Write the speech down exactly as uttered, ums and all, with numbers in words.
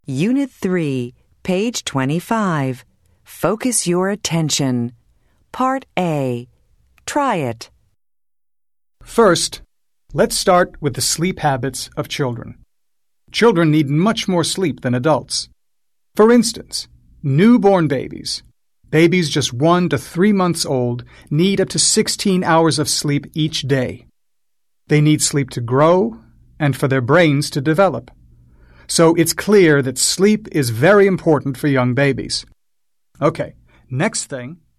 Unit three, page twenty-five. Focus your attention. Part A. Try it. First, let's start with the sleep habits of children. Children need much more sleep than adults. For instance, newborn babies, babies just one to three months old, need up to sixteen hours of sleep each day. They need sleep to grow and for their brains to develop. So it's clear that sleep is very important for young babies. Okay, next thing,